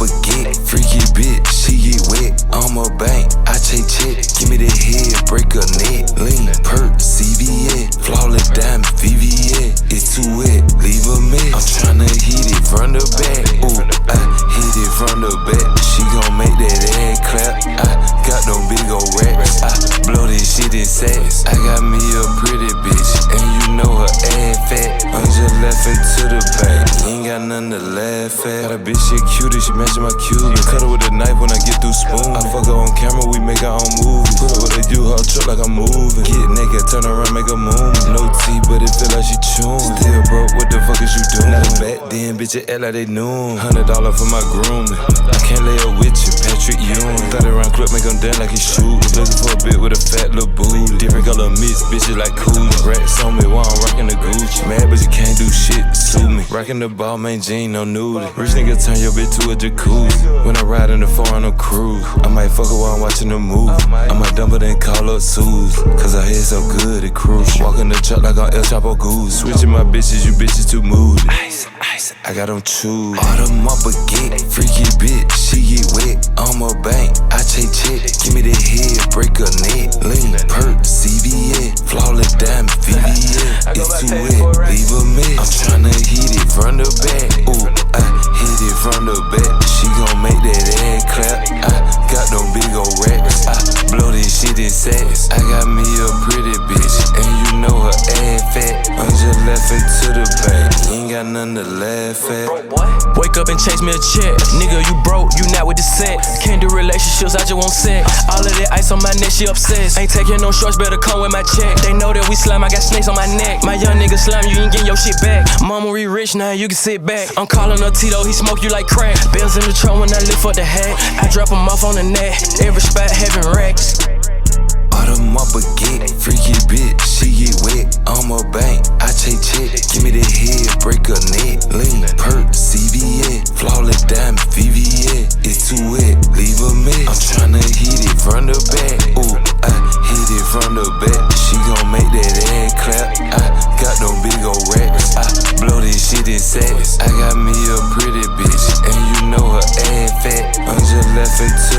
baguette, freaky bitch, she get wet. I'm a bank, I take check, give me the head, break a neck. Lean, perk, CVN, flawless diamond, VVN. It's too wet, leave a mess. I'm tryna hit it from the back. Ooh, I hit it from the back. She gon' make that ass clap. I got no big ol' racks. I blow this shit in sacks. I got me a pretty bitch, and you know her ass fat. I'm just laughing to the back. Ain't got nothing to laugh at. Got a bitch, she cute, she matching my cute. Cut her with a knife when I get through spoon. I fuck her on camera, we make our own movie. Put her what they do, her truck like I'm moving. Get naked, turn around, make a move. No tea, but it feel like she chewing. Still broke, what the fuck is you doing? Not a back then, bitch, it act like they knew him. $100 for my grooming. I can't lay up with you, Patrick Ewing. 30 round clip, make him dance like he shoot. Looking for a bit with a fat little booty. Different color mix, bitches like cool. Rats on me while I'm rocking the Gucci. Mad, but you can't do shit, sue me. Rocking the ball, main jean, no nudie. Rich nigga turn your bitch to a jacuzzi. When I ride in the foreign, on a cruise. I might fuck her while I'm watching the movie. I might dump her then call up Suze. Cause her head so good, it cruise. Walking the truck like on El Chapo Goose. Switching my bitches, you bitches too moody. Ice, ice, I got them choose. Autumn up baguette, freaky bitch, she get wet. I'm a bank, I take check, give me the head, break a neck. Lean, perk, CVN, flawless diamond, VVN. It's too wet, leave a mess. I'm tryna hit it from the back. Ooh, I hit it from the back. She gon' make that ass clap. I got no big ol' racks. I blow this shit in sacks. I got me a pretty bitch, and you know her ass fat. I'm just laughing to the back. Ain't got nothing to laugh at. Wake up and chase me a check. Nigga, you broke, you not with the set. Can't do relationships, I just want sex. All of that ice on my neck, she obsessed. Ain't taking no shorts, better come with my check. They know that we slime, I got snakes on my neck. My young nigga slime, you ain't getting your shit back. Mama, we rich now, you can sit back. I'm calling her Tito, he smoke you like crack. Bells in the trunk when I lift up the hat. I drop him off on the net. Every spot having racks. Autumn up baguette, freaky bitch, she get wet. I'm a bank, I take check, give me the head, break a neck. Lean, perk, CVN, flawless diamond, VVN. It's too wet, leave a mess. I'm tryna hit it from the back. Ooh, I hit it from the back. She gon' make that ass clap. I got no big ol' racks. I blow this shit in sacks. I got me a pretty bitch, and you know her ass fat. I'm just laughing to